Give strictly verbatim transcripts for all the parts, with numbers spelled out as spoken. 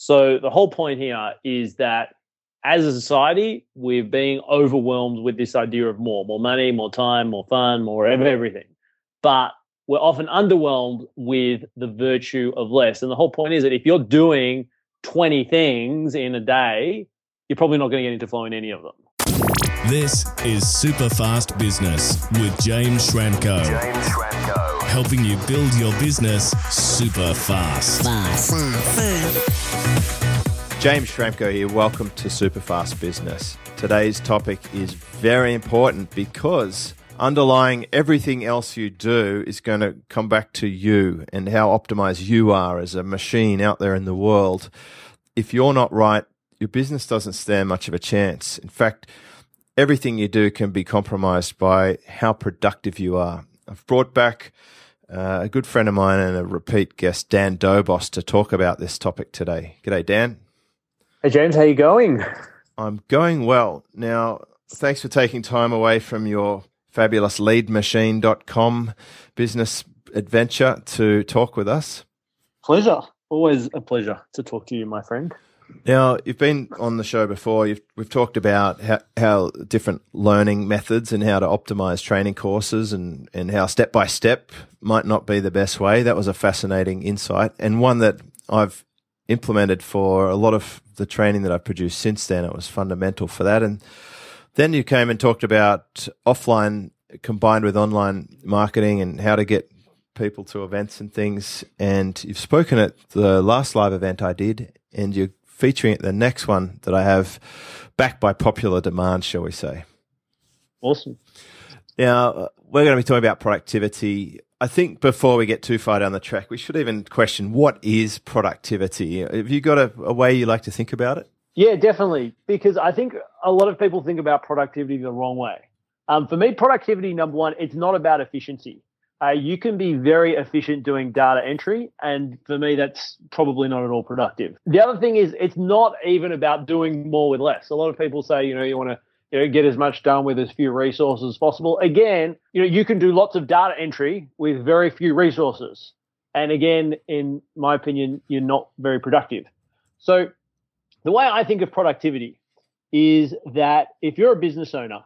So the whole point here is that as a society, we're being overwhelmed with this idea of more, more money, more time, more fun, more of everything. But we're often underwhelmed with the virtue of less. And the whole point is that if you're doing twenty things in a day, you're probably not going to get into flowing any of them. This is Super Fast Business with James Schramko. James Schramko. Helping you build your business super fast. Fast. James Schramko here. Welcome to Super Fast Business. Today's topic is very important because underlying everything else you do is going to come back to you and how optimized you are as a machine out there in the world. If you're not right, your business doesn't stand much of a chance. In fact, everything you do can be compromised by how productive you are. I've brought back uh, a good friend of mine and a repeat guest, Dan Dobos, to talk about this topic today. G'day, Dan. Hey, James, how you going? I'm going well. Now, thanks for taking time away from your fabulous lead machine dot com business adventure to talk with us. Pleasure. Always a pleasure to talk to you, my friend. Now, you've been on the show before. You've, we've talked about how, how different learning methods and how to optimize training courses and, and how step-by-step might not be the best way. That was a fascinating insight and one that I've implemented for a lot of the training that I've produced since then. It was fundamental for that. And then you came and talked about offline combined with online marketing and how to get people to events and things. And you've spoken at the last live event I did, and you're featuring at the next one that I have, backed by popular demand, shall we say. Awesome. Now, we're going to be talking about productivity. I think before we get too far down the track, we should even question, what is productivity? Have you got a, a way you like to think about it? Yeah, definitely, because I think a lot of people think about productivity the wrong way. Um, for me, productivity, number one, it's not about efficiency. Uh, you can be very efficient doing data entry, and for me, that's probably not at all productive. The other thing is, it's not even about doing more with less. A lot of people say, you know, you want to you know, get as much done with as few resources as possible. Again, you know, you can do lots of data entry with very few resources. And again, in my opinion, you're not very productive. So the way I think of productivity is that if you're a business owner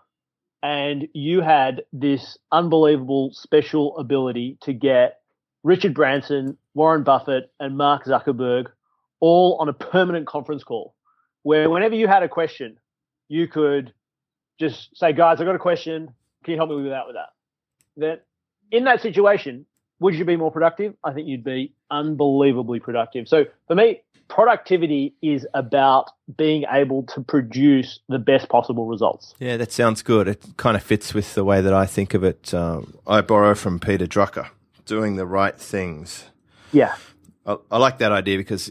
and you had this unbelievable special ability to get Richard Branson, Warren Buffett, and Mark Zuckerberg all on a permanent conference call, where whenever you had a question, you could just say, guys, I've got a question. Can you help me with that, with that? Then in that situation, would you be more productive? I think you'd be unbelievably productive. So for me, productivity is about being able to produce the best possible results. Yeah, that sounds good. It kind of fits with the way that I think of it. Um, I borrow from Peter Drucker, doing the right things. Yeah. I, I like that idea because,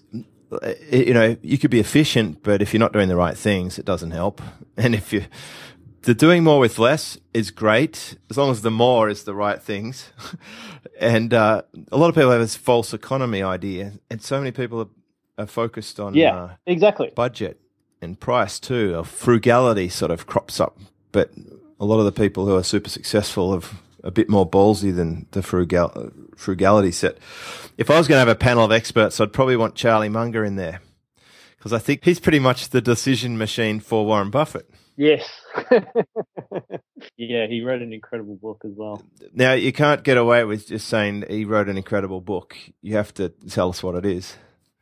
you know, you could be efficient, but if you're not doing the right things, it doesn't help. And if you, the doing more with less is great, as long as the more is the right things. And uh, a lot of people have this false economy idea, and so many people are are focused on yeah, uh, exactly. budget and price too. Frugality sort of crops up, but a lot of the people who are super successful have a bit more ballsy than the frugal frugality set. If I was going to have a panel of experts, I'd probably want Charlie Munger in there because I think he's pretty much the decision machine for Warren Buffett. Yes. Yeah, he wrote an incredible book as well. Now, you can't get away with just saying he wrote an incredible book. You have to tell us what it is.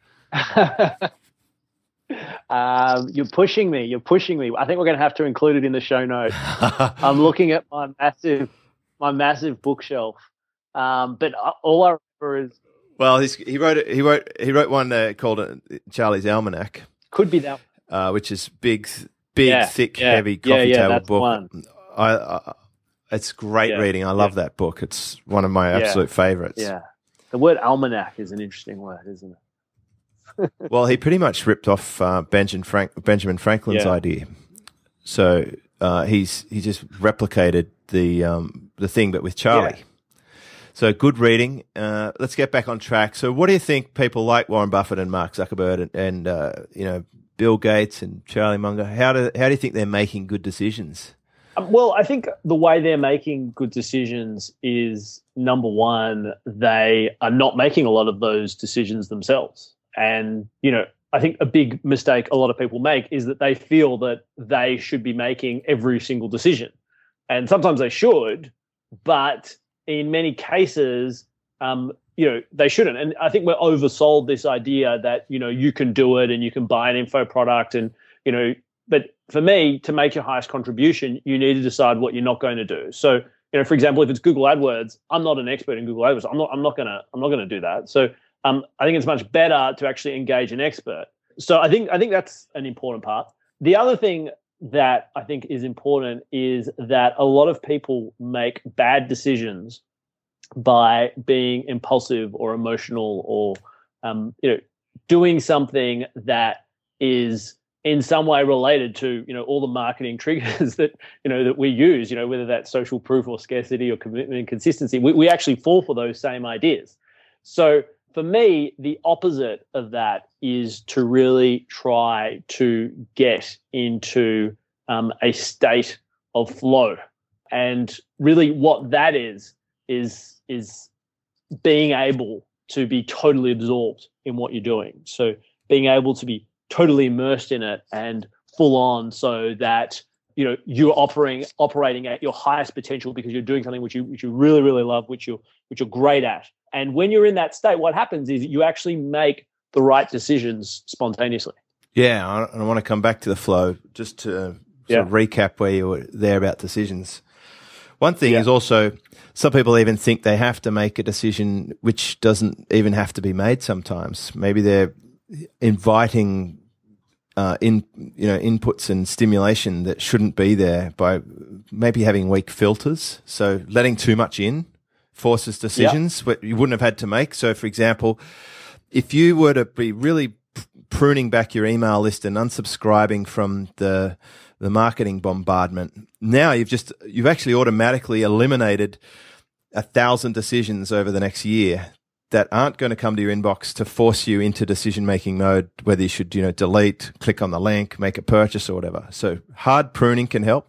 um, you're pushing me. You're pushing me. I think we're going to have to include it in the show notes. I'm looking at my massive, my massive bookshelf. Um, but all I remember is well, he's, he wrote it. He wrote he wrote one uh, called uh, Charlie's Almanac. Could be that, uh, which is big, big, yeah, thick, yeah, heavy coffee yeah, yeah, table that's book. One. I, I, it's great yeah, reading. I love yeah. that book. It's one of my absolute yeah. favorites. Yeah, the word almanac is an interesting word, isn't it? Well, he pretty much ripped off uh, Benjamin, Frank, Benjamin Franklin's yeah. idea. So uh, he's he just replicated the um, the thing, but with Charlie. Yeah. So good reading. Uh, let's get back on track. So what do you think people like Warren Buffett and Mark Zuckerberg and, and uh, you know Bill Gates and Charlie Munger? How do how do you think they're making good decisions? Um, well, I think the way they're making good decisions is, number one, they are not making a lot of those decisions themselves. And, you know, I think a big mistake a lot of people make is that they feel that they should be making every single decision. And sometimes they should, but in many cases, um, you know, they shouldn't. And I think we're oversold this idea that, you know, you can do it and you can buy an info product and, you know, but for me, to make your highest contribution, you need to decide what you're not going to do. So, you know, for example, if it's Google AdWords, I'm not an expert in Google AdWords. I'm not, I'm not gonna, I'm not gonna do that. So um, I think it's much better to actually engage an expert. So I think, I think that's an important part. The other thing that I think is important is that a lot of people make bad decisions by being impulsive or emotional or, um, you know, doing something that is in some way related to, you know, all the marketing triggers that, you know, that we use, you know, whether that's social proof or scarcity or commitment and consistency, we, we actually fall for those same ideas. So for me, the opposite of that is to really try to get into um, a state of flow. And really what that is, is, is being able to be totally absorbed in what you're doing. So being able to be totally immersed in it and full on, so that, you know, you're operating operating at your highest potential because you're doing something which you which you really really love, which you which you're great at. And when you're in that state, what happens is you actually make the right decisions spontaneously. Yeah, I, I want to come back to the flow just to sort yeah. of recap where you were there about decisions. One thing yeah. is also some people even think they have to make a decision which doesn't even have to be made sometimes. Maybe they're inviting Uh, in you know inputs and stimulation that shouldn't be there by maybe having weak filters. So letting too much in forces decisions yep. what you wouldn't have had to make. So, for example, if you were to be really pruning back your email list and unsubscribing from the the marketing bombardment, now you've just you've actually automatically eliminated a thousand decisions over the next year that aren't going to come to your inbox to force you into decision-making mode, whether you should, you know, delete, click on the link, make a purchase or whatever. So hard pruning can help.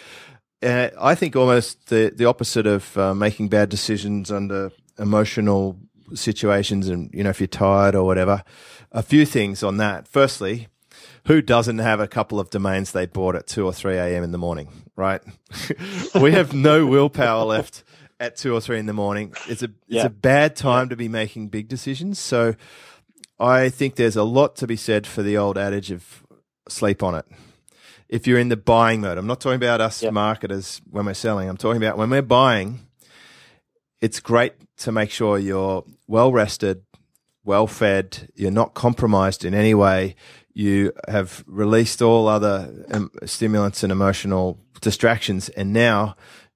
Uh, I think almost the, the opposite of uh, making bad decisions under emotional situations and, you know, if you're tired or whatever. A few things on that. Firstly, who doesn't have a couple of domains they bought at two or three a.m. in the morning, right? We have no willpower left at two or three in the morning. It's a it's yeah. a bad time yeah. to be making big decisions. So I think there's a lot to be said for the old adage of sleep on it. If you're in the buying mode, I'm not talking about us yeah. marketers when we're selling. I'm talking about when we're buying. It's great to make sure you're well rested, well fed, you're not compromised in any way. You have released all other um, stimulants and emotional distractions, and now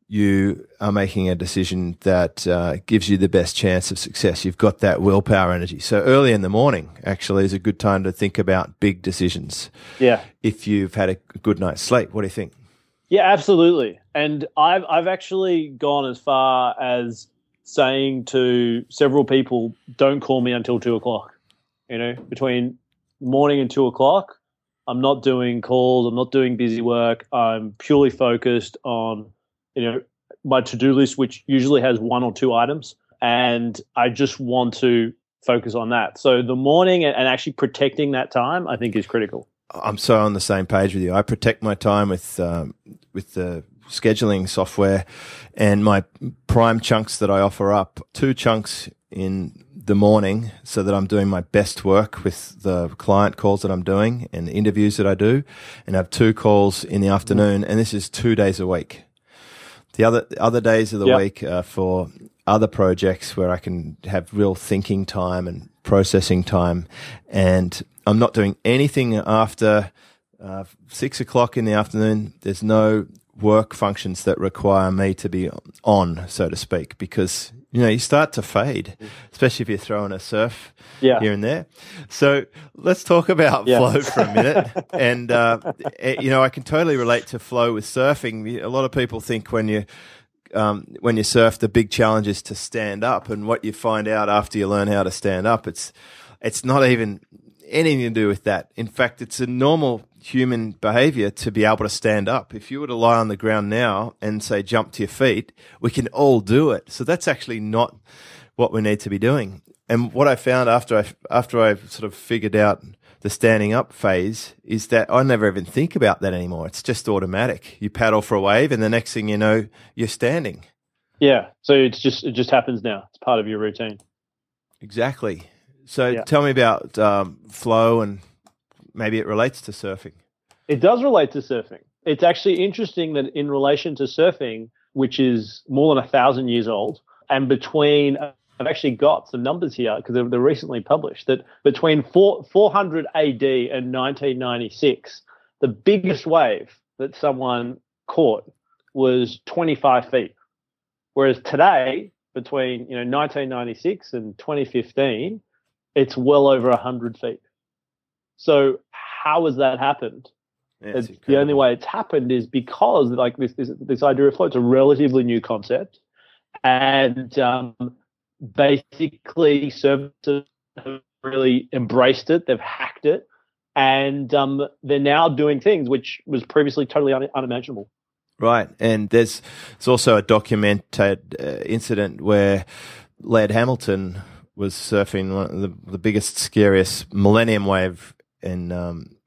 you are making a decision that uh, gives you the best chance of success. You've got that willpower energy. So early in the morning actually is a good time to think about big decisions. Yeah. If you've had a good night's sleep, what do you think? Yeah, absolutely. And I've I've actually gone as far as saying to several people, don't call me until two o'clock. You know, between morning and two o'clock, I'm not doing calls, I'm not doing busy work. I'm purely focused on, you know, my to-do list, which usually has one or two items, and I just want to focus on that. So the morning and actually protecting that time, I think, is critical. I'm so on the same page with you. I protect my time with um, with the scheduling software, and my prime chunks that I offer up, two chunks in the morning so that I'm doing my best work with the client calls that I'm doing and the interviews that I do, and I have two calls in the afternoon, and this is two days a week. The other other days of the yep. week are for other projects where I can have real thinking time and processing time, and I'm not doing anything after uh, six o'clock in the afternoon. There's no work functions that require me to be on, so to speak, because you know you start to fade, especially if you're throwing a surf yeah. here and there. So let's talk about yeah. flow for a minute. And uh, you know, I can totally relate to flow with surfing. A lot of people think when you um, when you surf, the big challenge is to stand up, and what you find out after you learn how to stand up, it's it's not even anything to do with that. In fact, it's a normal human behavior to be able to stand up. If you were to lie on the ground now and say jump to your feet, we can all do it. So that's actually not what we need to be doing. And what I found after I after I sort of figured out the standing up phase is that I never even think about that anymore. It's just automatic. You paddle for a wave and the next thing you know, you're standing. Yeah. So it's just, it just happens now. It's part of your routine. Exactly. So Yeah. tell me about um, flow, and maybe it relates to surfing. It does relate to surfing. It's actually interesting that in relation to surfing, which is more than a thousand years old, and between, I've actually got some numbers here because they're, they're recently published, that between four, 400 A D and nineteen ninety-six, the biggest wave that someone caught was twenty-five feet. Whereas today, between you know nineteen ninety-six and twenty fifteen, it's well over one hundred feet. So how has that happened? Yeah, It's the only way it's happened is because like this this, this idea of flow, it's a relatively new concept, and um, basically surfers have really embraced it. They've hacked it, and um, they're now doing things which was previously totally un- unimaginable. Right, and there's there's also a documented uh, incident where Laird Hamilton was surfing one of the, the biggest, scariest millennium wave in um,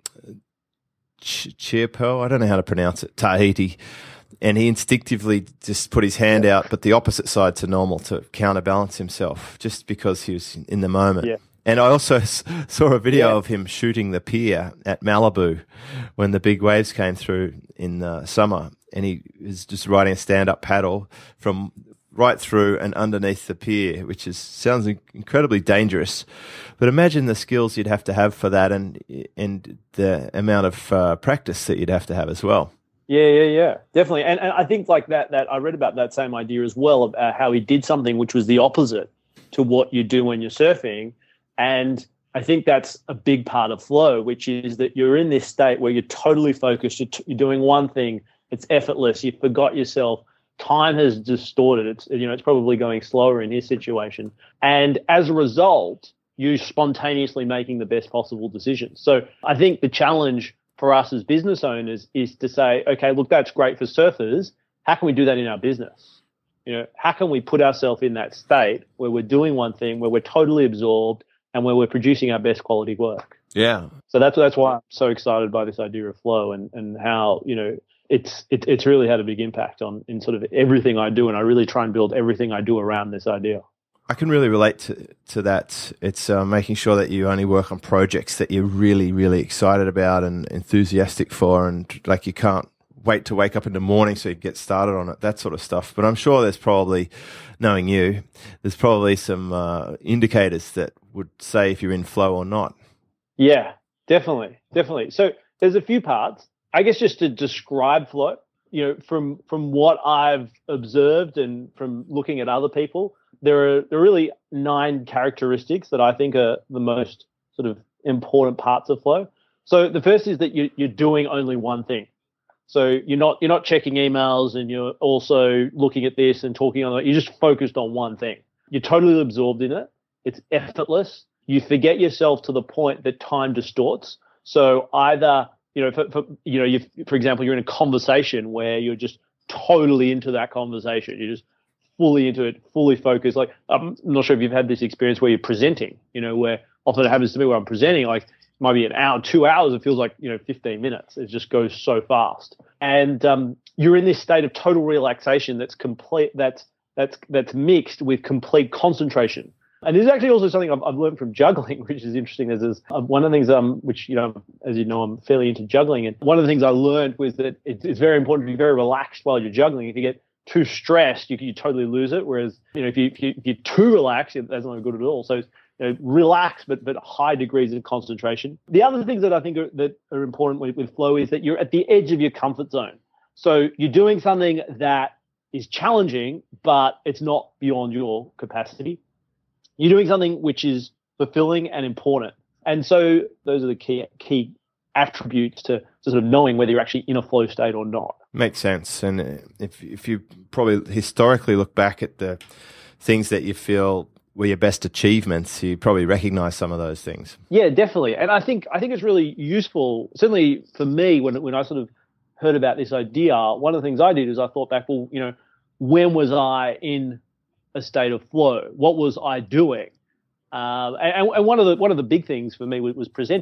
Ch- Chirpo, I don't know how to pronounce it, Tahiti, and he instinctively just put his hand out, but the opposite side to normal to counterbalance himself, just because he was in the moment. Yeah. And I also s- saw a video Yeah. of him shooting the pier at Malibu when the big waves came through in the summer, and he was just riding a stand-up paddle from right through and underneath the pier, which is sounds in- incredibly dangerous. But imagine the skills you'd have to have for that, and and the amount of uh, practice that you'd have to have as well. Yeah, yeah, yeah, definitely. And, and I think like that, that I read about that same idea as well, about how he did something which was the opposite to what you do when you're surfing. And I think that's a big part of flow, which is that you're in this state where you're totally focused. You're, t- you're doing one thing. It's effortless. You forgot yourself. Time has distorted. It's, you know, it's probably going slower in his situation. And as a result, you're spontaneously making the best possible decisions. So I think the challenge for us as business owners is to say, okay, look, that's great for surfers. How can we do that in our business? You know, how can we put ourselves in that state where we're doing one thing, where we're totally absorbed, and where we're producing our best quality work? Yeah. So that's that's why I'm so excited by this idea of flow, and, and how, you know, it's it, it's really had a big impact on in sort of everything I do, and I really try and build everything I do around this idea. I can really relate to, to that. It's uh, making sure that you only work on projects that you're really, really excited about and enthusiastic for, and like you can't wait to wake up in the morning so you get started on it, that sort of stuff. But I'm sure there's probably, knowing you, there's probably some uh, indicators that would say if you're in flow or not. Yeah, definitely, definitely. So there's a few parts. I guess just to describe flow, you know, from from what I've observed and from looking at other people, there are there are really nine characteristics that I think are the most sort of important parts of flow. So the first is that you, you're doing only one thing. So you're not you're not checking emails, and you're also looking at this and talking on it. You're just focused on one thing. You're totally absorbed in it. It's effortless. You forget yourself to the point that time distorts. So either, you know, for, for you know, you for example, you're in a conversation where you're just totally into that conversation. You're just fully into it, fully focused. Like, I'm not sure if you've had this experience where you're presenting, you know, where often it happens to me where I'm presenting, like it might be an hour, two hours, it feels like, you know, fifteen minutes. It just goes so fast. And um, you're in this state of total relaxation that's complete, that's, that's, that's mixed with complete concentration. And this is actually also something I've, I've learned from juggling, which is interesting. Is, is uh, one of the things, um, which, you know, as you know, I'm fairly into juggling. And one of the things I learned was that it's, it's very important to be very relaxed while you're juggling. If you get too stressed, you you totally lose it. Whereas, you know, if you if, you, if you're too relaxed, that's not good at all. So, you know, relax, but but high degrees of concentration. The other things that I think are, that are important with, with flow is that you're at the edge of your comfort zone. So you're doing something that is challenging, but it's not beyond your capacity. You're doing something which is fulfilling and important. And so those are the key key attributes to, to sort of knowing whether you're actually in a flow state or not. Makes sense. And if if you probably historically look back at the things that you feel were your best achievements, you probably recognize some of those things. Yeah, definitely. And I think I think it's really useful, certainly for me, when when I sort of heard about this idea, one of the things I did is I thought back, well, you know, when was I in a state of flow? What was I doing? Um, and, and one of the one of the big things for me was, was presenting.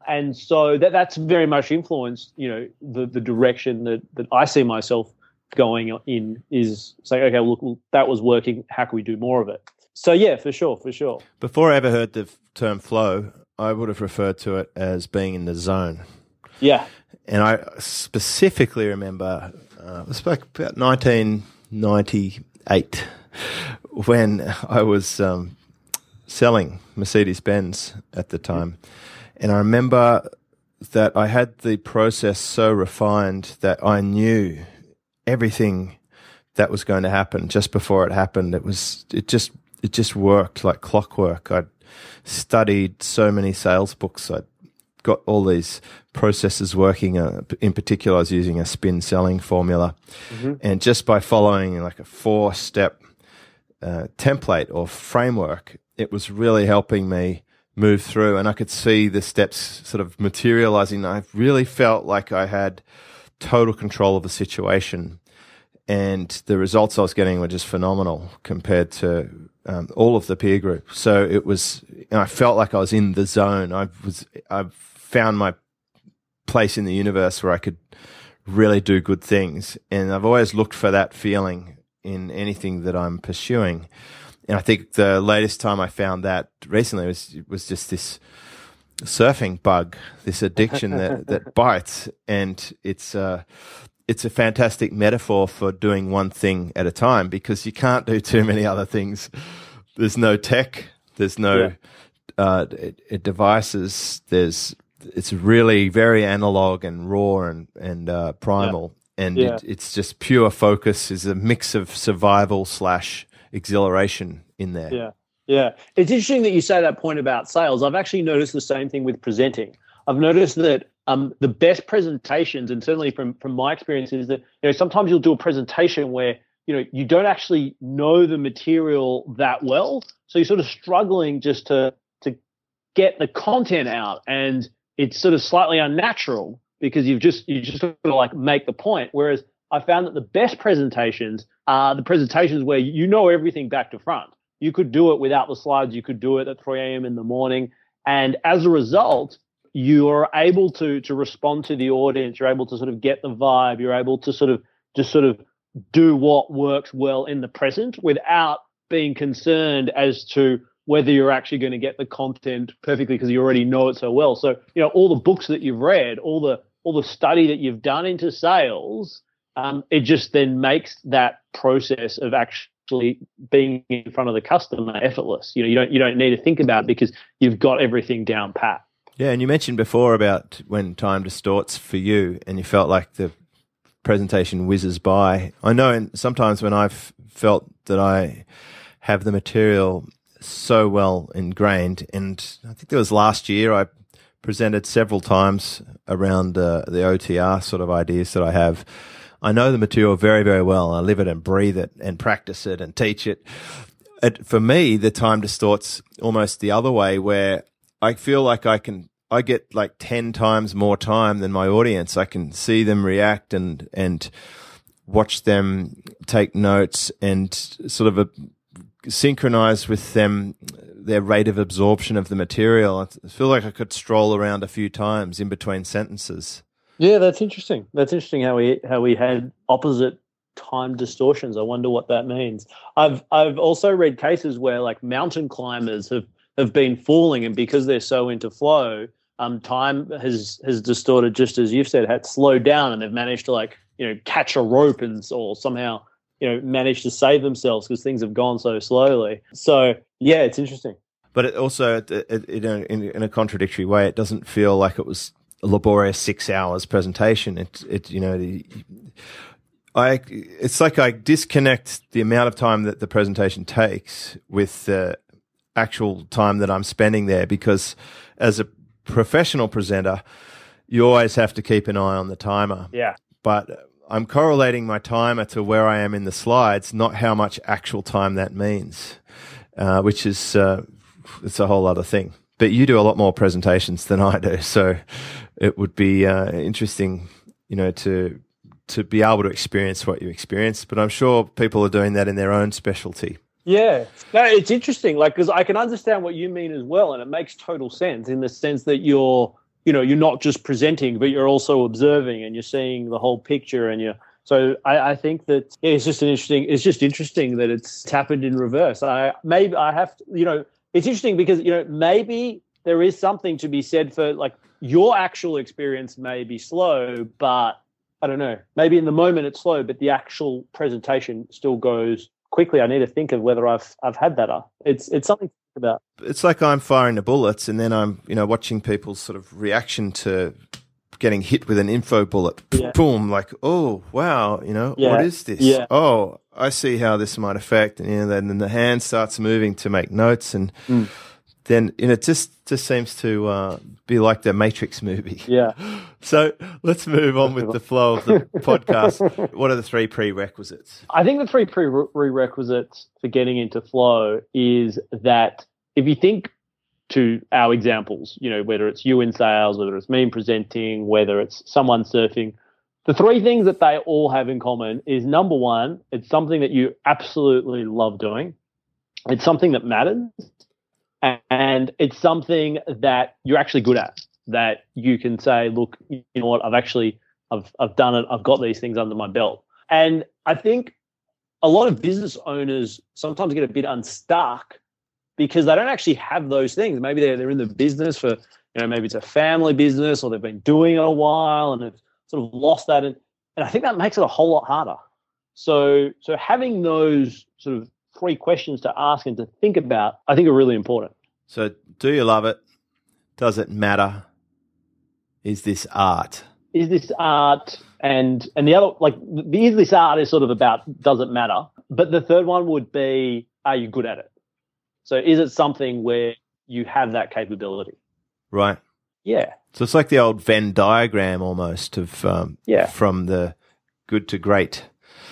and so that that's very much influenced, you know, the the direction that that I see myself going in, is saying, okay, look, well, that was working. How can we do more of it? So yeah, for sure, for sure. Before I ever heard the term flow, I would have referred to it as being in the zone. Yeah. And I specifically remember uh, it was like about nineteen ninety-eight when I was um, selling Mercedes-Benz at the time. And I remember that I had the process so refined that I knew everything that was going to happen just before it happened. It was, it just, it just worked like clockwork. I'd studied so many sales books. I'd got all these processes working. Uh, in particular, I was using a spin selling formula. Mm-hmm. And just by following like a four step uh, template or framework, it was really helping me move through, and I could see the steps sort of materializing. I really felt like I had total control of the situation, and the results I was getting were just phenomenal compared to um, all of the peer group. So it was, I felt like I was in the zone. I was, I found my place in the universe where I could really do good things, and I've always looked for that feeling in anything that I'm pursuing. And I think the latest time I found that recently was was just this surfing bug, this addiction that, that bites, and it's uh, it's a fantastic metaphor for doing one thing at a time, because you can't do too many other things. There's no tech, there's no yeah. uh, it, it devices. There's it's really very analog and raw and and uh, primal, yeah. and yeah. It, it's just pure focus. Is a mix of survival slash exhilaration in there. Yeah, yeah. It's interesting that you say that point about sales. I've actually noticed the same thing with presenting. I've noticed that um, the best presentations, and certainly from from my experience, is that, you know, sometimes you'll do a presentation where, you know, you don't actually know the material that well, so you're sort of struggling just to to get the content out, and it's sort of slightly unnatural because you've just you just got to like make the point. Whereas I found that the best presentations are the presentations where you know everything back to front. You could do it without the slides. You could do it at three a.m. in the morning. And as a result, you are able to to respond to the audience. You're able to sort of get the vibe. You're able to sort of just sort of do what works well in the present without being concerned as to whether you're actually going to get the content perfectly because you already know it so well. So, you know, all the books that you've read, all the all the study that you've done into sales, Um, it just then makes that process of actually being in front of the customer effortless. You know, you don't you don't need to think about it because you've got everything down pat. Yeah, and you mentioned before about when time distorts for you, and you felt like the presentation whizzes by. I know, and sometimes when I've felt that I have the material so well ingrained, and I think there was last year I presented several times around uh, the O T R sort of ideas that I have. I know the material very, very well. I live it and breathe it and practice it and teach it. it. For me, the time distorts almost the other way, where I feel like I can, I get like ten times more time than my audience. I can see them react and, and watch them take notes and sort of a, synchronize with them their rate of absorption of the material. I feel like I could stroll around a few times in between sentences. Yeah, that's interesting. That's interesting how we how we had opposite time distortions. I wonder what that means. I've I've also read cases where like mountain climbers have, have been falling, and because they're so into flow, um, time has has distorted, just as you've said, had slowed down, and they've managed to like, you know, catch a rope and or somehow, you know, manage to save themselves because things have gone so slowly. So yeah, it's interesting. But it also, it, it, it, in, in a contradictory way, it doesn't feel like it was a laborious six hours presentation. It, it, you know, the, I, it's like I disconnect the amount of time that the presentation takes with the actual time that I'm spending there, because as a professional presenter, you always have to keep an eye on the timer. Yeah. But I'm correlating my timer to where I am in the slides, not how much actual time that means, uh, which is, uh, it's a whole other thing. But you do a lot more presentations than I do, so it would be uh, interesting, you know, to to be able to experience what you experience. But I'm sure people are doing that in their own specialty. Yeah, no, it's interesting, like, because I can understand what you mean as well, and it makes total sense in the sense that you're you know, you're not just presenting, but you're also observing and you're seeing the whole picture. And you're, so I, I think that yeah, it's just an interesting, it's just interesting that it's happened in reverse. I maybe I have to, you know, it's interesting because, you know, maybe there is something to be said for like your actual experience may be slow, but I don't know, maybe in the moment it's slow, but the actual presentation still goes quickly. I need to think of whether I've I've had that. It's it's something to think about. It's like I'm firing the bullets, and then I'm you know watching people's sort of reaction to getting hit with an info bullet. Yeah. Boom! Like, oh wow, you know Yeah. what is this? Yeah. Oh, I see how this might affect, and you know, then, then the hand starts moving to make notes, and Mm. then you know it just just seems to uh, be like the Matrix movie. Yeah. So let's move on with the flow of the podcast. What are the three prerequisites? I think the three prerequisites for getting into flow is that if you think to our examples, you know, whether it's you in sales, whether it's me in presenting, whether it's someone surfing, the three things that they all have in common is number one, it's something that you absolutely love doing. It's something that matters. And it's something that you're actually good at, that you can say, look, you know what, I've actually, I've, I've done it. I've got these things under my belt. And I think a lot of business owners sometimes get a bit unstuck because they don't actually have those things. Maybe they're, they're in the business for, you know, maybe it's a family business or they've been doing it a while and they've sort of lost that. And, and I think that makes it a whole lot harder. So, so having those sort of three questions to ask and to think about, I think are really important. So, do you love it? Does it matter? Is this art? Is this art? And and the other, like, the is this art is sort of about does it matter? But the third one would be, are you good at it? So, is it something where you have that capability? Right. Yeah. So it's like the old Venn diagram almost of um, Yeah. from the good to great.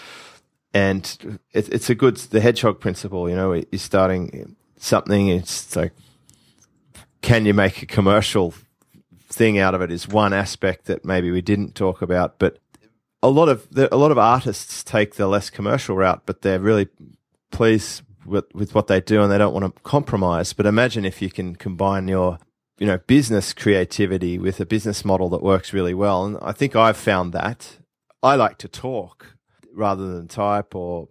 And it, it's a good, the hedgehog principle, you know, you're starting something, it's like, can you make a commercial thing out of it is one aspect that maybe we didn't talk about. But a lot of the, a lot of artists take the less commercial route, but they're really pleased with, with what they do and they don't want to compromise. But imagine if you can combine your, you know, business creativity with a business model that works really well. And I think I've found that. I like to talk rather than type or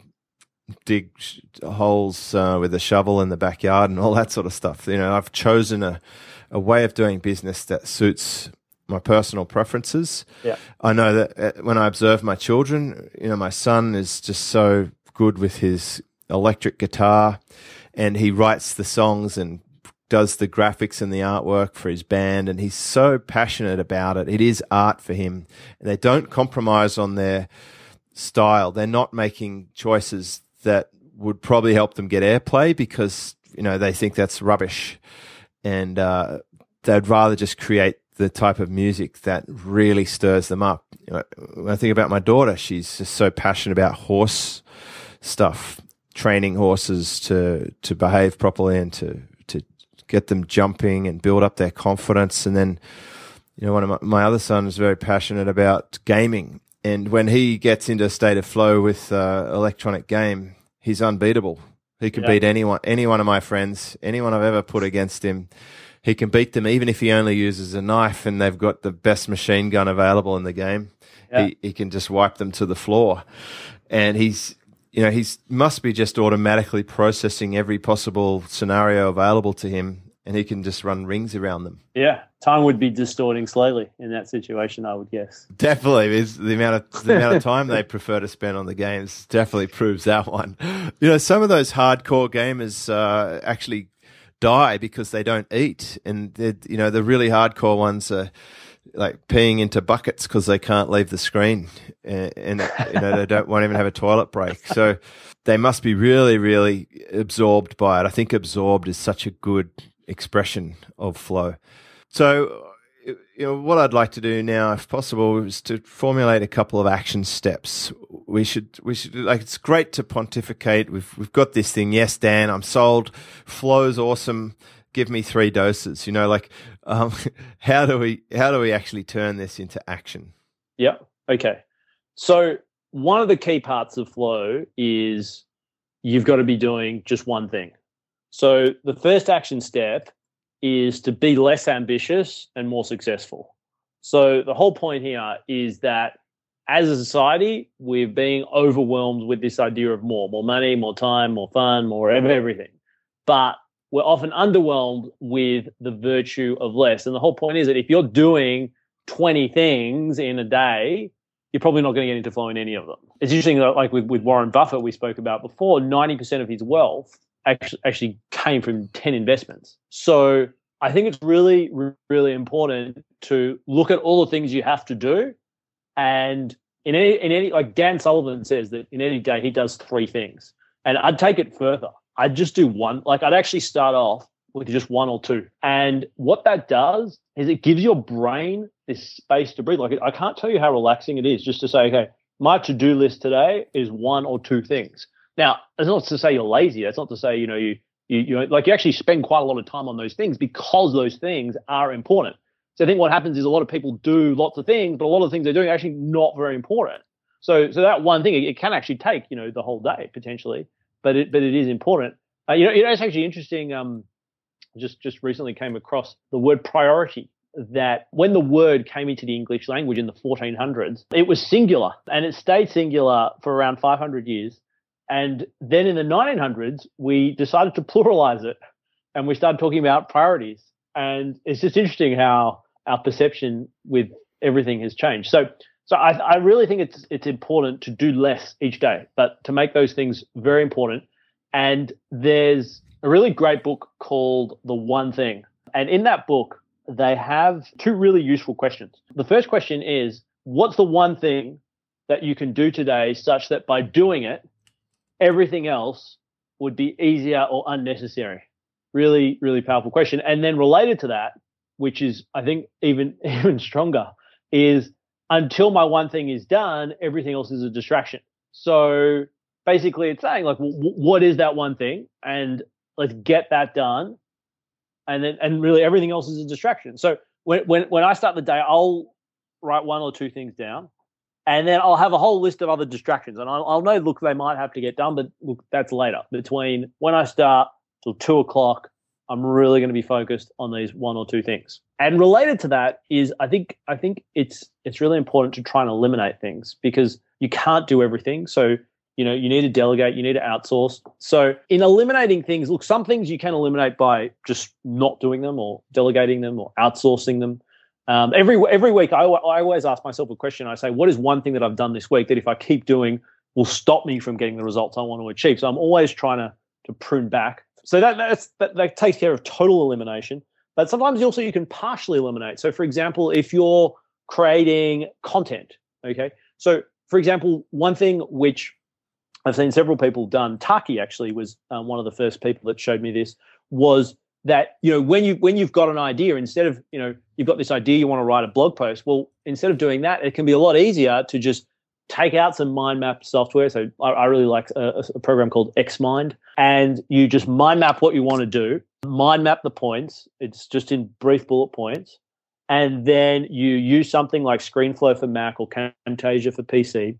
dig sh- holes uh, with a shovel in the backyard and all that sort of stuff. You know, I've chosen a, a way of doing business that suits my personal preferences. Yeah. I know that uh, when I observe my children, you know, my son is just so good with his electric guitar and he writes the songs and does the graphics and the artwork for his band, and he's so passionate about it. It is art for him. And they don't compromise on their style. They're not making choices that would probably help them get airplay because, you know, they think that's rubbish. And uh, they'd rather just create the type of music that really stirs them up. You know, when I think about my daughter, she's just so passionate about horse stuff, training horses to, to behave properly and to, to get them jumping and build up their confidence. And then, you know, one of my, my other son is very passionate about gaming. And when he gets into a state of flow with uh, electronic game, he's unbeatable. He can Yeah. beat anyone, any one of my friends, anyone I've ever put against him. He can beat them even if he only uses a knife and they've got the best machine gun available in the game. Yeah. He, he can just wipe them to the floor. And he's, you know, he's must be just automatically processing every possible scenario available to him, and he can just run rings around them. Yeah. Time would be distorting slowly in that situation, I would guess. Definitely, is the amount of the amount of time they prefer to spend on the games definitely proves that one. You know, some of those hardcore gamers uh, actually die because they don't eat, and you know the really hardcore ones are like peeing into buckets because they can't leave the screen, and, and you know they don't won't even have a toilet break. So they must be really, really absorbed by it. I think absorbed is such a good expression of flow. So, you know, what I'd like to do now, if possible, is to formulate a couple of action steps. We should, we should, like, it's great to pontificate. We've, we've got this thing. Yes, Dan, I'm sold. Flow's awesome. Give me three doses. You know, like, um, how do we, how do we actually turn this into action? Yeah. Okay. So one of the key parts of flow is you've got to be doing just one thing. So the first action step is to be less ambitious and more successful. So the whole point here is that as a society, we're being overwhelmed with this idea of more, more money, more time, more fun, more everything. But we're often underwhelmed with the virtue of less. And the whole point is that if you're doing twenty things in a day, you're probably not going to get into flow in any of them. It's interesting that, like with, with Warren Buffett we spoke about before, ninety percent of his wealth actually, actually came from ten investments. So I think it's really, really important to look at all the things you have to do. And in any, in any, like Dan Sullivan says that in any day he does three things. And I'd take it further. I'd just do one. Like I'd actually start off with just one or two. And what that does is it gives your brain this space to breathe. Like I can't tell you how relaxing it is just to say, okay, my to-do list today is one or two things. Now, that's not to say you're lazy. That's not to say, you know, you, you, you know, like you actually spend quite a lot of time on those things because those things are important. So I think what happens is a lot of people do lots of things, but a lot of the things they're doing are actually not very important. So, so that one thing, it, it can actually take, you know, the whole day potentially, but it, but it is important. Uh, you know, you know, it's actually interesting. Um, just, just recently came across the word priority. That when the word came into the English language in the fourteen hundreds, it was singular and it stayed singular for around five hundred years. And then in the nineteen hundreds, we decided to pluralize it and we started talking about priorities. And it's just interesting how our perception with everything has changed. So, so I, I really think it's it's important to do less each day, but to make those things very important. And there's a really great book called The One Thing. And in that book, they have two really useful questions. The first question is, what's the one thing that you can do today such that by doing it, everything else would be easier or unnecessary? Really, really powerful question. And then related to that, which is, I think, even, even stronger, is until my one thing is done, everything else is a distraction. So basically it's saying, like, w- what is that one thing? And let's get that done. And then, and really everything else is a distraction. So when, when, when I start the day, I'll write one or two things down and then I'll have a whole list of other distractions. And I'll, I'll know, look, they might have to get done, but look, that's later. Between when I start till two o'clock, I'm really going to be focused on these one or two things. And related to that is, I think, I think it's, it's really important to try and eliminate things because you can't do everything. So, you know, you need to delegate, you need to outsource. So in eliminating things, look, some things you can eliminate by just not doing them or delegating them or outsourcing them. Um, every every week, I, I always ask myself a question. I say, what is one thing that I've done this week that if I keep doing will stop me from getting the results I want to achieve? So I'm always trying to, to prune back. So that, that's, that, that takes care of total elimination. But sometimes also you can partially eliminate. So for example, if you're creating content, okay? So for example, one thing which I've seen several people done. Taki actually was um, one of the first people that showed me this. Was that, you know, when you when you've got an idea, instead of, you know, you've got this idea, you want to write a blog post. Well, instead of doing that, it can be a lot easier to just take out some mind map software. So I, I really like a, a program called Xmind, and you just mind map what you want to do, mind map the points. It's just in brief bullet points, and then you use something like ScreenFlow for Mac or Camtasia for P C.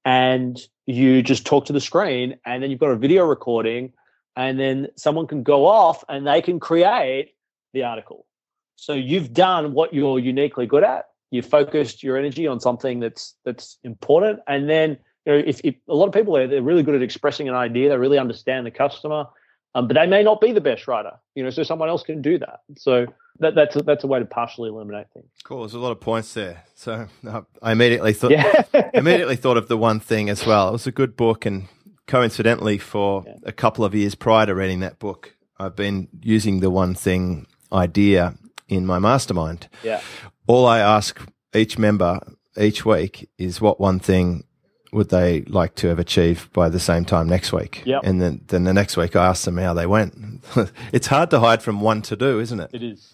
And you just talk to the screen and then you've got a video recording and then someone can go off and they can create the article. So you've done what you're uniquely good at. You've focused your energy on something that's that's important. And then, you know, if, if a lot of people are they're really good at expressing an idea, they really understand the customer, um, but they may not be the best writer, you know, so someone else can do that. So that, that's a, that's a way to partially eliminate things. Cool. There's a lot of points there. So uh, I immediately thought yeah. immediately thought of The One Thing as well. It was a good book, and coincidentally, for yeah. a couple of years prior to reading that book, I've been using the One Thing idea in my mastermind. Yeah. All I ask each member each week is what one thing would they like to have achieved by the same time next week. Yep. And then, then the next week I ask them how they went. It's hard to hide from one to do, isn't it? It is.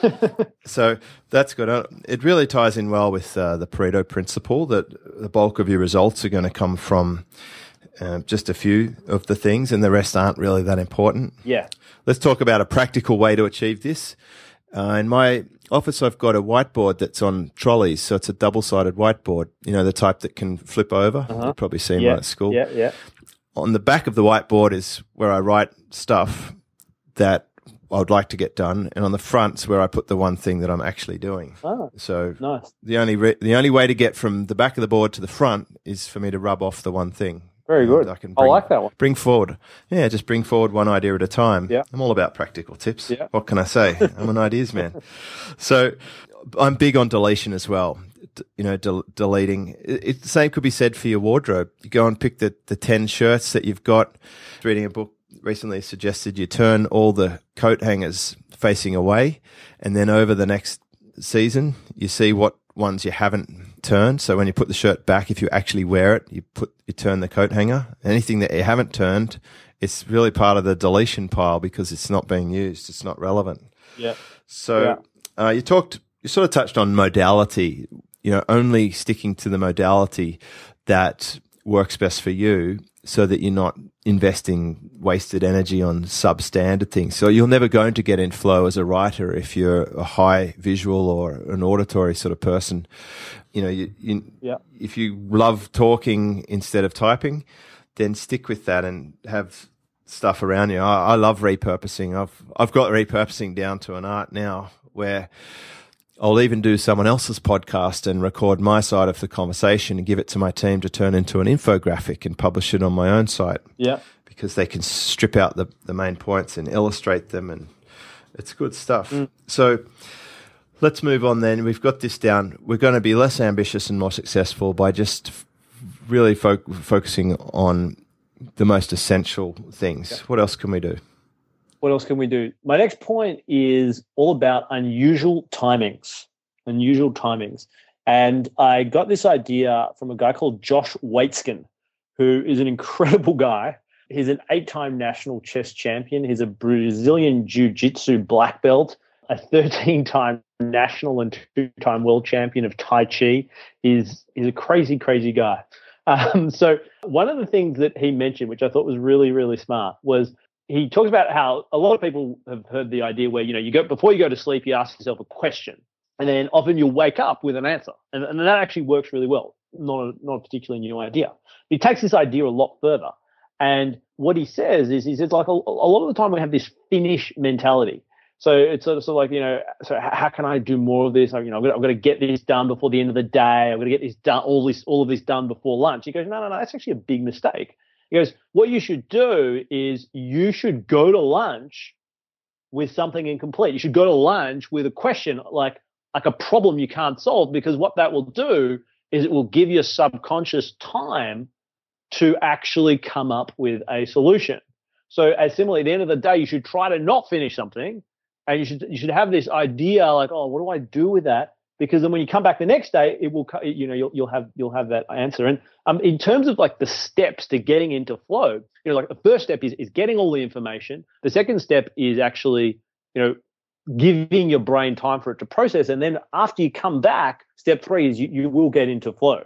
So that's good. It really ties in well with uh, the Pareto principle that the bulk of your results are going to come from uh, just a few of the things and the rest aren't really that important. Yeah. Let's talk about a practical way to achieve this. Uh, in my office, I've got a whiteboard that's on trolleys. So it's a double-sided whiteboard, you know, the type that can flip over. Uh-huh. You've probably seen yeah. one at school. Yeah, yeah. On the back of the whiteboard is where I write stuff that I would like to get done, and on the front's where I put the one thing that I'm actually doing. Oh, so nice. the only re- the only way to get from the back of the board to the front is for me to rub off the one thing. Very And good. I can I bring, like that one. Bring forward, yeah, just bring forward one idea at a time. Yeah. I'm all about practical tips. Yeah. What can I say? I'm an ideas man. So I'm big on deletion as well. D- you know, del- deleting. It, it, the same could be said for your wardrobe. You go and pick the the ten shirts that you've got. Reading a book recently suggested you turn all the coat hangers facing away, and then over the next season you see what ones you haven't turned. So when you put the shirt back, if you actually wear it, you put you turn the coat hanger. Anything that you haven't turned, it's really part of the deletion pile because it's not being used. It's not relevant. Yeah. So Yeah. Uh, you talked, you sort of touched on modality. You know, only sticking to the modality that works best for you, so that you're not investing wasted energy on substandard things. So you're never going to get in flow as a writer if you're a high visual or an auditory sort of person. You know, you, you Yeah. if you love talking instead of typing, then stick with that and have stuff around you. I, I love repurposing. I've I've got repurposing down to an art now where I'll even do someone else's podcast and record my side of the conversation and give it to my team to turn into an infographic and publish it on my own site. Yeah. Because they can strip out the, the main points and illustrate them, and it's good stuff. Mm. So let's move on then. We've got this down. We're going to be less ambitious and more successful by just f- really fo- focusing on the most essential things. Yeah. What else can we do? What else can we do? My next point is all about unusual timings. Unusual timings. And I got this idea from a guy called Josh Waitzkin, who is an incredible guy. He's an eight-time national chess champion. He's a Brazilian jiu-jitsu black belt, a thirteen-time national and two-time world champion of Tai Chi. He's, he's a crazy, crazy guy. Um, so one of the things that he mentioned, which I thought was really, really smart, was he talks about how a lot of people have heard the idea where, you know, you go before you go to sleep, you ask yourself a question, and then often you'll wake up with an answer. And, and that actually works really well. Not a, not a particularly new idea. He takes this idea a lot further. And what he says is, he says, like, a, a lot of the time we have this finish mentality. So it's sort of, sort of like, you know, so how can I do more of this? Like, you know, I've got, I've got to get this done before the end of the day. I've got to get this done, all this, all of this done before lunch. He goes, no, no, no, that's actually a big mistake. He goes, what you should do is you should go to lunch with something incomplete. You should go to lunch with a question, like, like a problem you can't solve, because what that will do is it will give your subconscious time to actually come up with a solution. So as similarly, at the end of the day, you should try to not finish something, and you should you should have this idea like, oh, what do I do with that? Because then when you come back the next day, it will, you know, you'll, you'll have you'll have that answer. And um, in terms of like the steps to getting into flow, you know, like the first step is is getting all the information. The second step is actually, you know, giving your brain time for it to process. And then after you come back, step three is you, you will get into flow.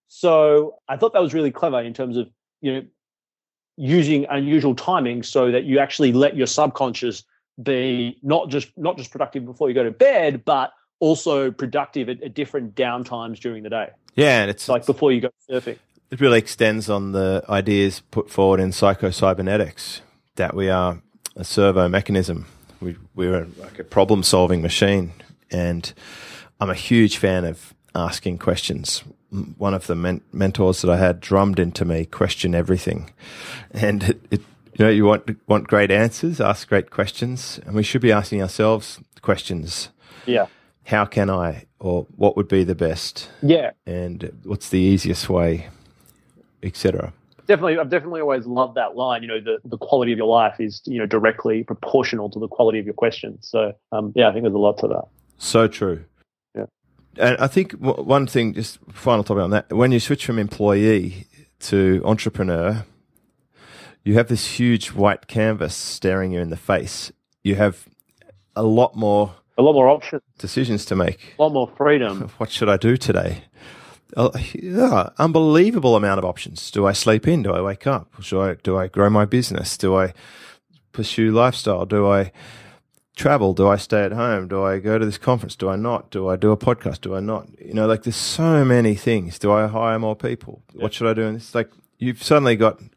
So I thought that was really clever in terms of, you know, using unusual timing so that you actually let your subconscious be not just not just productive before you go to bed, but also productive at, at different downtimes during the day. Yeah, and it's like before you go surfing. It really extends on the ideas put forward in psycho-cybernetics that we are a servo mechanism. We, we're like a problem-solving machine, and I'm a huge fan of asking questions. One of the men- mentors that I had drummed into me, question everything. And it, it, you know, you want want great answers, ask great questions, and we should be asking ourselves questions. Yeah. How can I, or what would be the best? Yeah. And what's the easiest way, et cetera. Definitely, I've definitely always loved that line. You know, the, the quality of your life is, you know, directly proportional to the quality of your questions. So, um, yeah, I think there's a lot to that. So true. Yeah. And I think w- one thing, just final topic on that, when you switch from employee to entrepreneur, you have this huge white canvas staring you in the face. You have a lot more... A lot more options. Decisions to make. A lot more freedom. What should I do today? Uh, yeah, unbelievable amount of options. Do I sleep in? Do I wake up? Should I, do I grow my business? Do I pursue lifestyle? Do I travel? Do I stay at home? Do I go to this conference? Do I not? Do I do a podcast? Do I not? You know, like there's so many things. Do I hire more people? Yeah. What should I do? And it's like you've suddenly got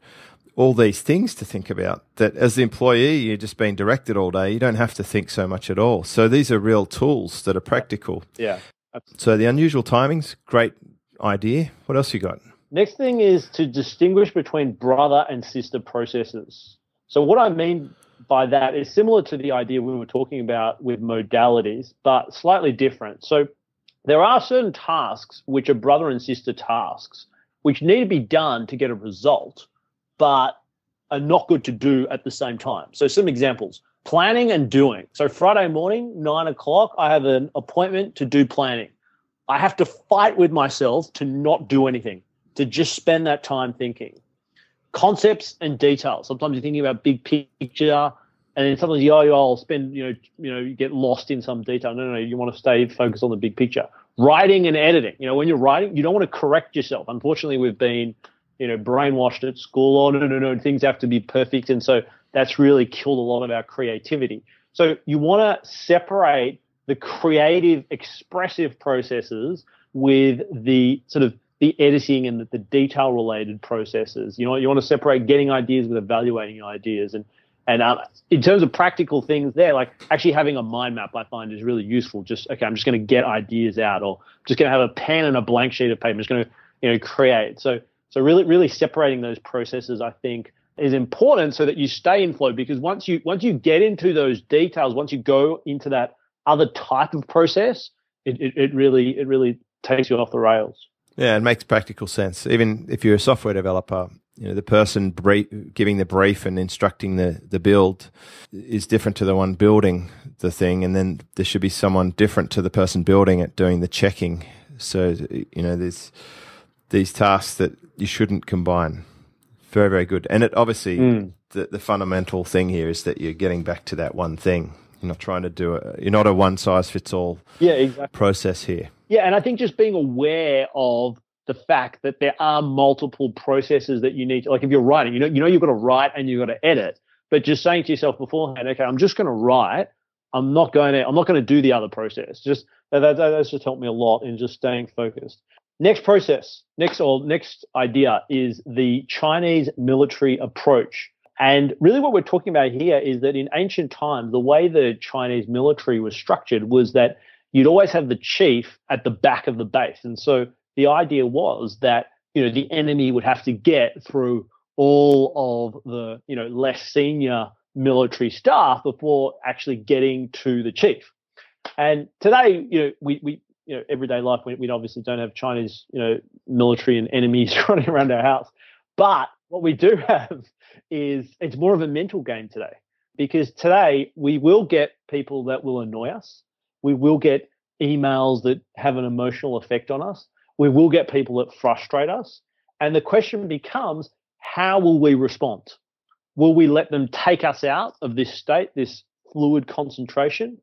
all these things to think about that as the employee, you're just being directed all day. You don't have to think so much at all. So these are real tools that are practical. Yeah. So the unusual timings, great idea. What else you got? Next thing is to distinguish between brother and sister processes. So what I mean by that is similar to the idea we were talking about with modalities, but slightly different. So there are certain tasks which are brother and sister tasks, which need to be done to get a result, but are not good to do at the same time. So some examples, planning and doing. So Friday morning, nine o'clock, I have an appointment to do planning. I have to fight with myself to not do anything, to just spend that time thinking. Concepts and details. Sometimes you're thinking about big picture, and then sometimes you, oh, I'll spend, you know, you know, you get lost in some detail. No, no, no, you want to stay focused on the big picture. Writing and editing. You know, when you're writing, you don't want to correct yourself. Unfortunately, we've been, you know, brainwashed at school. Oh, no, no, no, things have to be perfect. And so that's really killed a lot of our creativity. So you want to separate the creative, expressive processes with the sort of the editing and the, the detail-related processes. You know, you want to separate getting ideas with evaluating ideas. And and um, in terms of practical things there, like actually having a mind map, I find is really useful. Just, okay, I'm just going to get ideas out, or I'm just going to have a pen and a blank sheet of paper. I'm just going to, you know, create. So so really, really separating those processes, I think, is important so that you stay in flow, because once you once you get into those details, once you go into that other type of process, it, it, it really it really takes you off the rails. Yeah, it makes practical sense. Even if you're a software developer, you know, the person brief, giving the brief and instructing the, the build is different to the one building the thing, and then there should be someone different to the person building it doing the checking. So, you know, there's these tasks that you shouldn't combine. Very, very good. And it obviously, mm. the, the fundamental thing here is that you're getting back to that one thing. You're not trying to do it. You're not a one-size-fits-all yeah, exactly. process here. Yeah, and I think just being aware of the fact that there are multiple processes that you need to, like if you're writing, you know, you know you've got to write and you've got to edit, but just saying to yourself beforehand, okay, I'm just going to write. I'm not going to, I'm not going to do the other process. Just that, that, that's just helped me a lot in just staying focused. Next process, next or next idea is the Chinese military approach. And really what we're talking about here is that in ancient times, the way the Chinese military was structured was that you'd always have the chief at the back of the base. And so the idea was that, you know, the enemy would have to get through all of the, you know, less senior military staff before actually getting to the chief. And today, you know, we, we you know, everyday life, we, we obviously don't have Chinese, you know, military and enemies running around our house. But what we do have is it's more of a mental game today, because today we will get people that will annoy us. We will get emails that have an emotional effect on us. We will get people that frustrate us. And the question becomes, how will we respond? Will we let them take us out of this state, this fluid concentration,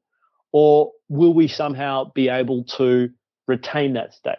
or will we somehow be able to retain that state?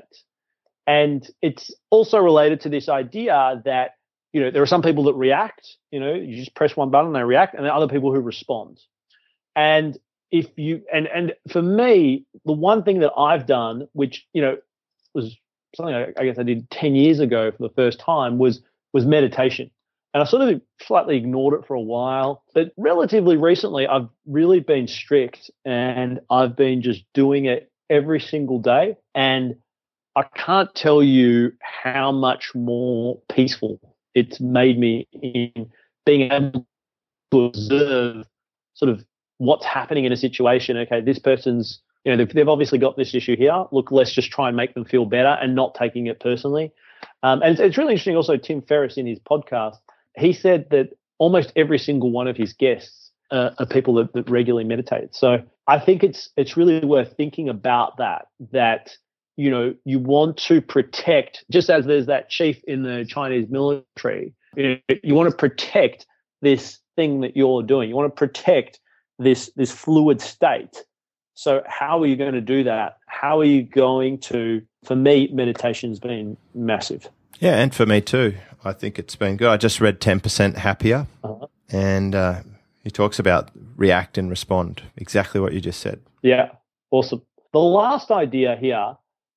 And it's also related to this idea that, you know, there are some people that react, you know, you just press one button, they react, and there are other people who respond. And if you, and, and for me, the one thing that I've done, which, you know, was something I, I guess I did ten years ago for the first time, was, was meditation. And I sort of slightly ignored it for a while, but relatively recently I've really been strict and I've been just doing it every single day. And I can't tell you how much more peaceful it's made me in being able to observe sort of what's happening in a situation. Okay, this person's, you know, they've, they've obviously got this issue here. Look, let's just try and make them feel better and not taking it personally. Um, and it's, it's really interesting also, Tim Ferriss in his podcast, he said that almost every single one of his guests uh, are people that, that regularly meditate. So I think it's it's really worth thinking about that, that, you know, you want to protect, just as there's that chief in the Chinese military, you know, you want to protect this thing that you're doing. You want to protect this this fluid state. So how are you going to do that? How are you going to, for me, meditation's been massive. Yeah, and for me too. I think it's been good. I just read ten percent Happier, uh-huh. and uh, he talks about react and respond, exactly what you just said. Yeah, awesome. The last idea here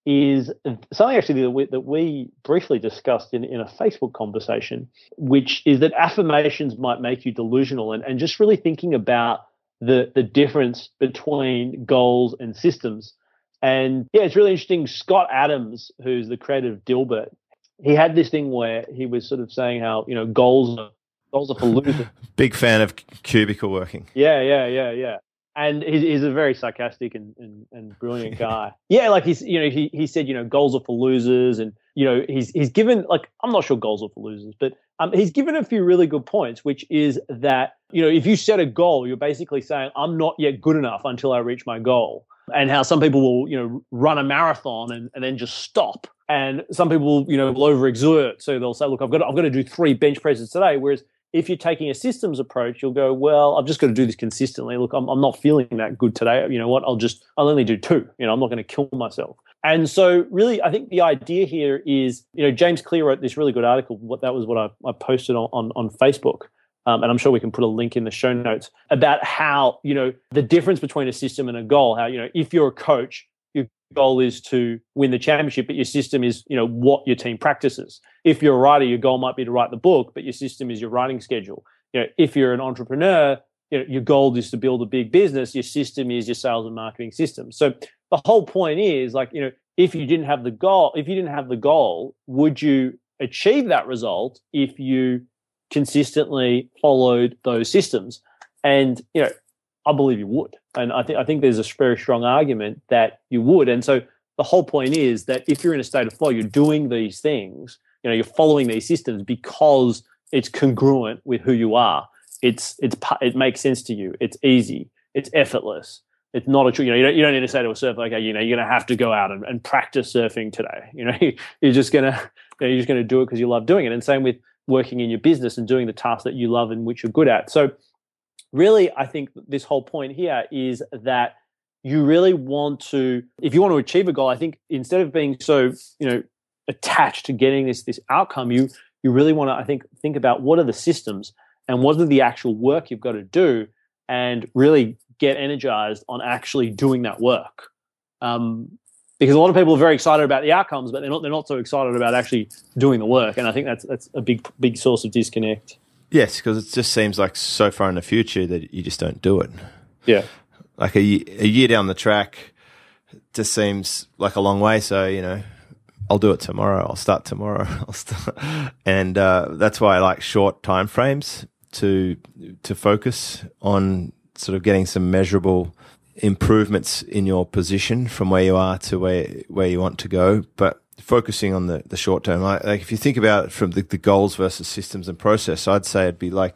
is something actually that we, that we briefly discussed in, in a Facebook conversation, which is that affirmations might make you delusional, and, and just really thinking about the the difference between goals and systems. And yeah, it's really interesting. Scott Adams, who's the creator of Dilbert, he had this thing where he was sort of saying how, you know, goals are, goals are for losers. Big fan of cubicle working. Yeah, yeah, yeah, yeah. And he's, he's a very sarcastic and, and, and brilliant guy. Yeah, like he's, you know, he he said, you know, goals are for losers, and you know, he's he's given, like, I'm not sure goals are for losers, but um, he's given a few really good points, which is that, you know, if you set a goal, you're basically saying, I'm not yet good enough until I reach my goal. And how some people will, you know, run a marathon and, and then just stop, and some people, you know, will overexert. So they'll say, look, I've got to, I've got to do three bench presses today, whereas if you're taking a systems approach, you'll go, well, I've just got to do this consistently. Look, I'm, I'm not feeling that good today. You know what? I'll just, I'll only do two. You know, I'm not going to kill myself. And so really, I think the idea here is, you know, James Clear wrote this really good article. What that was what I, I posted on, on, on Facebook. Um, and I'm sure we can put a link in the show notes about how, you know, the difference between a system and a goal, how, you know, if you're a coach, your goal is to win the championship, but your system is, you know, what your team practices. If you're a writer, your goal might be to write the book, but your system is your writing schedule. You know, if you're an entrepreneur, you know, your goal is to build a big business. Your system is your sales and marketing system. So the whole point is, like, you know, if you didn't have the goal, if you didn't have the goal, would you achieve that result if you consistently followed those systems? And, you know, I believe you would. And I think I think there's a very strong argument that you would. And so the whole point is that if you're in a state of flow, you're doing these things, you know, you're following these systems because it's congruent with who you are. It's it's it makes sense to you. It's easy. It's effortless. It's not a, you know, you don't, you don't need to say to a surfer, okay, you know, you're going to have to go out and, and practice surfing today. You know, you're just going to, you know, you're just going to do it because you love doing it. And same with working in your business and doing the tasks that you love and which you're good at. So really, I think this whole point here is that you really want to, if you want to achieve a goal, I think instead of being so, you know, attached to getting this this outcome, you you really want to, I think, think about what are the systems and what are the actual work you've got to do, and really get energized on actually doing that work. Um, because a lot of people are very excited about the outcomes, but they're not they're not so excited about actually doing the work. And I think that's that's a big big source of disconnect. Yes, because it just seems like so far in the future that you just don't do it. Yeah. Like a, a year down the track just seems like a long way. So, you know, I'll do it tomorrow. I'll start tomorrow. I'll start. And uh, that's why I like short time frames to to focus on sort of getting some measurable improvements in your position from where you are to where where you want to go. But focusing on the, the short term, like, like if you think about it from the, the goals versus systems and process, I'd say it'd be like,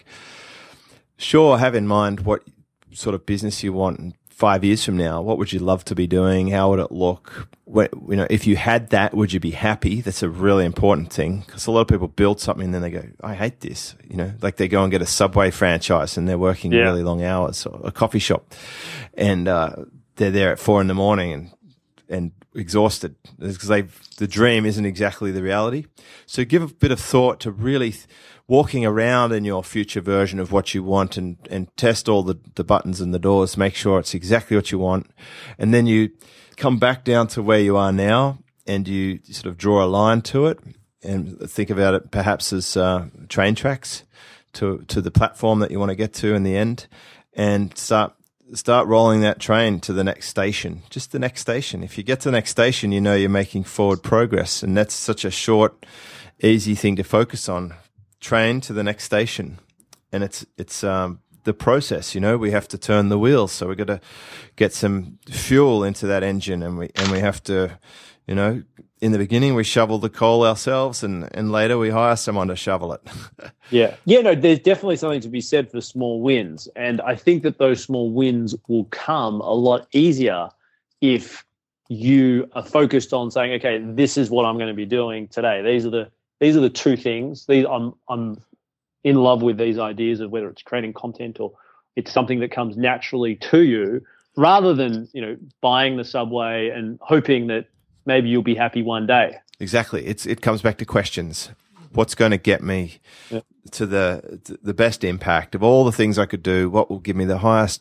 sure, have in mind what sort of business you want in five years from now. What would you love to be doing? How would it look? What, you know, if you had that, would you be happy? That's a really important thing, because a lot of people build something and then they go, I hate this. You know, like they go and get a Subway franchise and they're working yeah. really long hours, or a coffee shop, and uh, they're there at four in the morning and and exhausted because they the dream isn't exactly the reality. So give a bit of thought to really th- walking around in your future version of what you want, and, and test all the, the buttons and the doors, make sure it's exactly what you want. And then you come back down to where you are now and you sort of draw a line to it and think about it perhaps as uh, train tracks to, to the platform that you want to get to in the end, and start Start rolling that train to the next station, just the next station. If you get to the next station, you know you're making forward progress. And that's such a short, easy thing to focus on. Train to the next station. And it's it's um, the process, you know. We have to turn the wheels. So we've got to get some fuel into that engine. And we and we have to, you know, in the beginning we shovel the coal ourselves, and, and later we hire someone to shovel it. Yeah. Yeah, no, there's definitely something to be said for small wins. And I think that those small wins will come a lot easier if you are focused on saying, okay, this is what I'm going to be doing today. These are the these are the two things. These I'm I'm in love with these ideas of whether it's creating content or it's something that comes naturally to you, rather than, you know, buying the Subway and hoping that maybe you'll be happy one day. Exactly. It's it comes back to questions. What's going to get me yeah. to the the best impact of all the things I could do? What will give me the highest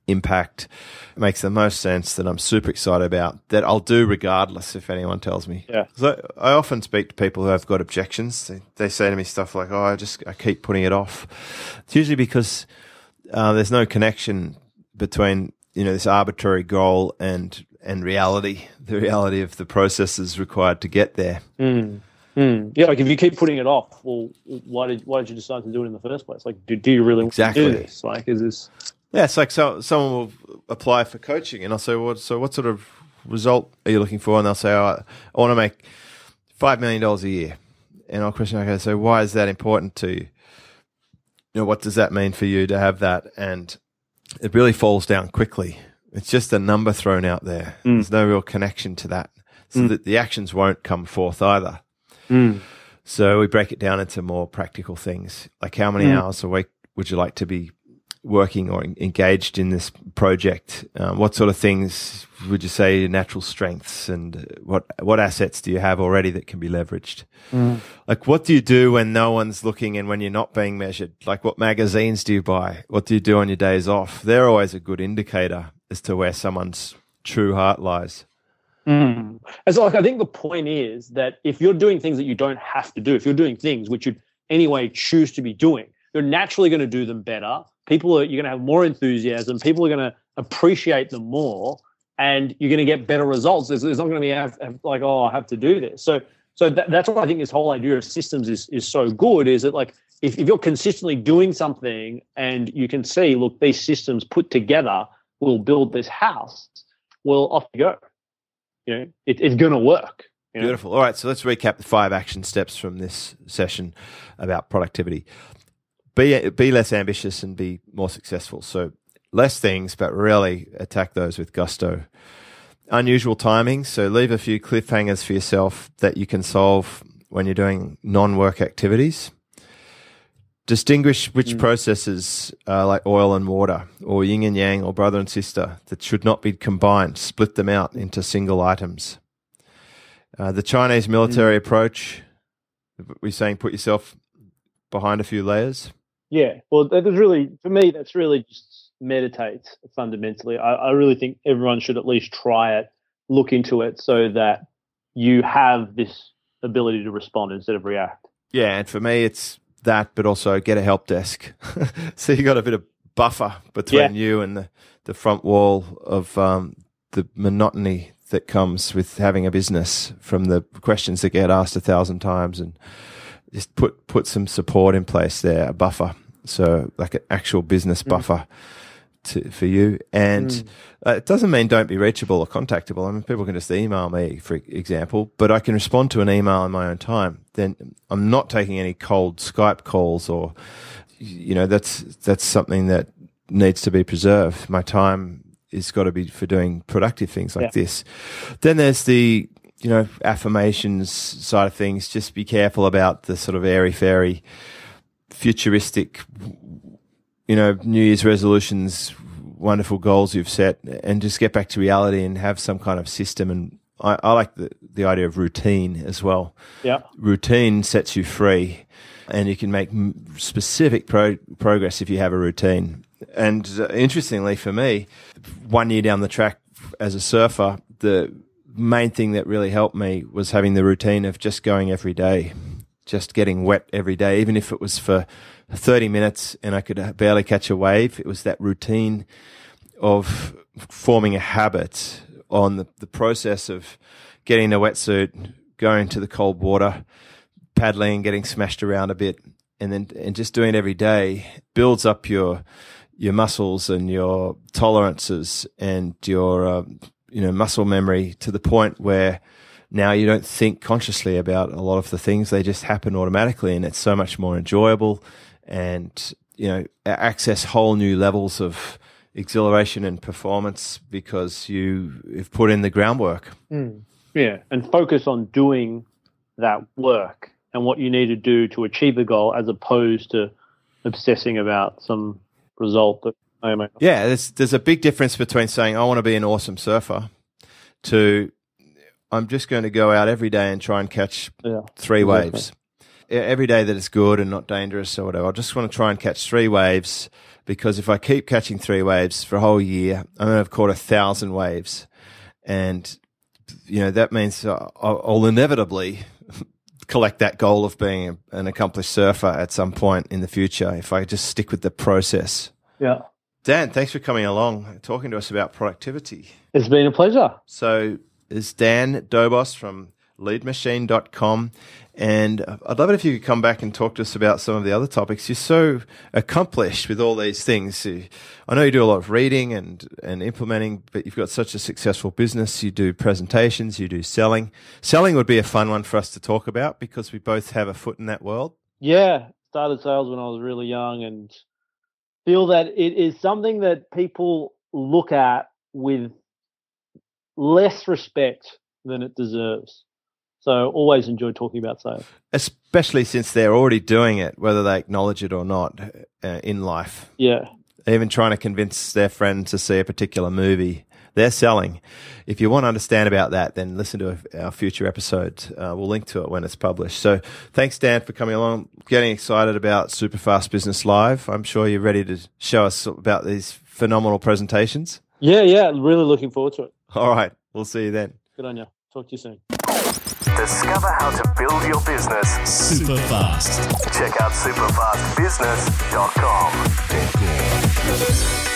impact makes the most sense, that I'm super excited about, that I'll do regardless if anyone tells me. Yeah. So I often speak to people who have got objections. They, they say to me stuff like, oh, I just I keep putting it off. It's usually because uh, there's no connection between, you know, this arbitrary goal and and reality, the reality of the processes required to get there. Mm. Mm. Yeah, like if you keep putting it off, well, why did why did you decide to do it in the first place? Like, do, do you really exactly. want to do this? Like, is this... Yeah, it's like so, someone will apply for coaching, and I'll say, well, so what sort of result are you looking for? And they'll say, oh, I want to make five million dollars a year. And I'll question, okay, so why is that important to you? You know, what does that mean for you to have that? And it really falls down quickly. It's just a number thrown out there. Mm. There's no real connection to that. So mm. that the actions won't come forth either. Mm. So we break it down into more practical things, like how many mm. hours a week would you like to be working or engaged in this project? Um, what sort of things would you say are your natural strengths, and what what assets do you have already that can be leveraged? Mm. Like, what do you do when no one's looking and when you're not being measured? Like, what magazines do you buy? What do you do on your days off? They're always a good indicator as to where someone's true heart lies. Mm. And so, like, I think the point is that if you're doing things that you don't have to do, if you're doing things which you'd anyway choose to be doing, you're naturally going to do them better. People are, you're going to have more enthusiasm. People are going to appreciate them more, and you're going to get better results. There's, there's not going to be have, have, like, oh, I have to do this. So, so that, that's why I think this whole idea of systems is is so good. Is that, like, if, if you're consistently doing something and you can see, look, these systems put together will build this house, well, off you go. You know, it, it's going to work. You know? Beautiful. All right, so let's recap the five action steps from this session about productivity. Be be less ambitious and be more successful. So less things, but really attack those with gusto. Unusual timing. So leave a few cliffhangers for yourself that you can solve when you're doing non-work activities. Distinguish which mm. processes are like oil and water, or yin and yang, or brother and sister, that should not be combined. Split them out into single items. Uh, the Chinese military mm. approach, we're saying put yourself behind a few layers. Yeah, well, that is really, for me, that's really just meditate fundamentally. I, I really think everyone should at least try it, look into it, so that you have this ability to respond instead of react. Yeah, and for me, it's that, but also get a help desk. So you got a bit of buffer between yeah. you and the, the front wall of um, the monotony that comes with having a business, from the questions that get asked a thousand times, and just put, put some support in place there, a buffer. So like an actual business mm. buffer to, for you. And mm. uh, it doesn't mean don't be reachable or contactable. I mean, people can just email me, for example, but I can respond to an email in my own time. Then I'm not taking any cold Skype calls, or, you know, that's, that's something that needs to be preserved. My time is got to be for doing productive things like yeah. this. Then there's the, you know, affirmations side of things. Just be careful about the sort of airy-fairy, futuristic, you know, New Year's resolutions, wonderful goals you've set, and just get back to reality and have some kind of system. And I, I like the, the idea of routine as well. Yeah. Routine sets you free, and you can make specific pro- progress if you have a routine. And uh, interestingly for me, one year down the track as a surfer, the main thing that really helped me was having the routine of just going every day, just getting wet every day, even if it was for thirty minutes and I could barely catch a wave. It was that routine of forming a habit on the, the process of getting a wetsuit, going to the cold water, paddling, getting smashed around a bit, and then and just doing it every day builds up your your muscles and your tolerances and your uh, you know muscle memory to the point where now you don't think consciously about a lot of the things. They just happen automatically, and it's so much more enjoyable, and you know access whole new levels of exhilaration and performance because you have put in the groundwork. Mm. Yeah, and focus on doing that work and what you need to do to achieve the goal, as opposed to obsessing about some result that I may not. Yeah, there's there's a big difference between saying I want to be an awesome surfer to I'm just going to go out every day and try and catch yeah, three exactly. waves. every day that it's good and not dangerous or whatever, I just want to try and catch three waves, because if I keep catching three waves for a whole year, I'm going to have caught a thousand waves. And, you know, that means I'll, I'll inevitably collect that goal of being an accomplished surfer at some point in the future if I just stick with the process. Yeah. Dan, thanks for coming along, talking to us about productivity. It's been a pleasure. So it's Dan Dobos from lead machine dot com. And I'd love it if you could come back and talk to us about some of the other topics. You're so accomplished with all these things. I know you do a lot of reading and, and implementing, but you've got such a successful business. You do presentations, you do selling. Selling would be a fun one for us to talk about because we both have a foot in that world. Yeah, started sales when I was really young and feel that it is something that people look at with less respect than it deserves. So always enjoy talking about sales. Especially since they're already doing it, whether they acknowledge it or not uh, in life. Yeah. Even trying to convince their friend to see a particular movie. They're selling. If you want to understand about that, then listen to our future episode. Uh, we'll link to it when it's published. So thanks, Dan, for coming along, getting excited about Superfast Business Live. I'm sure you're ready to show us about these phenomenal presentations. Yeah, yeah. Really looking forward to it. All right. We'll see you then. Good on you. Talk to you soon. Discover how to build your business super fast. Check out superfast business dot com.